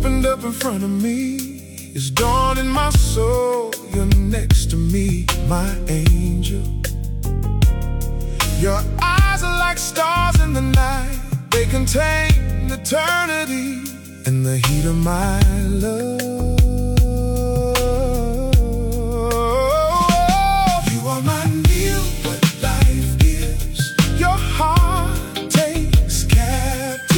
opened up in front of me. It's dawn in my soul. You're next to me, my angel. Your eyes are like stars in the night. They contain eternity in the heat of my love. You are my meal, what life gives. Your heart takes captive.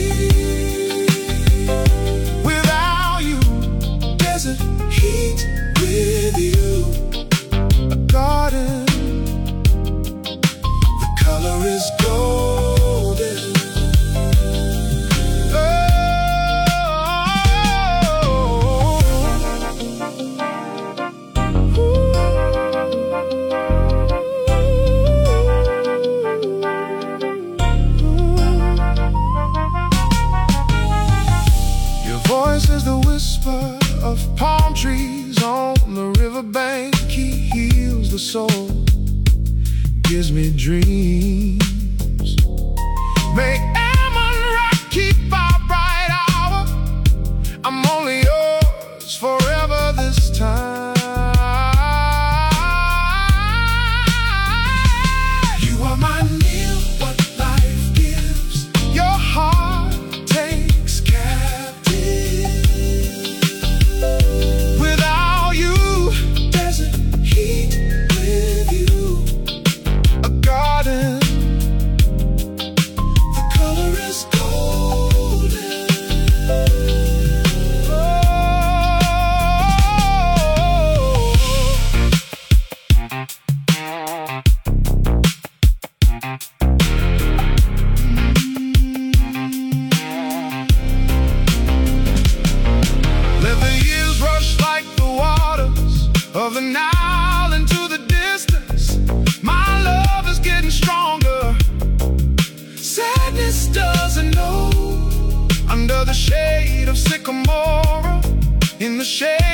Without you, desert heat. With you, a garden. The color is golden. Your voice is the whisper of palm trees on the riverbank. He heals the soul, gives me dreams. May Ammon Rock keep our bright hour. I'm only yours forever this time. You are my meal, what life gives. Your heart takes captive. Without you, desert heat. With you, a garden. The color is golden. Let the years rush like the waters of the Nile into the distance. My love is getting stronger. Sadness doesn't know. Under the shade of sycamore, in the shade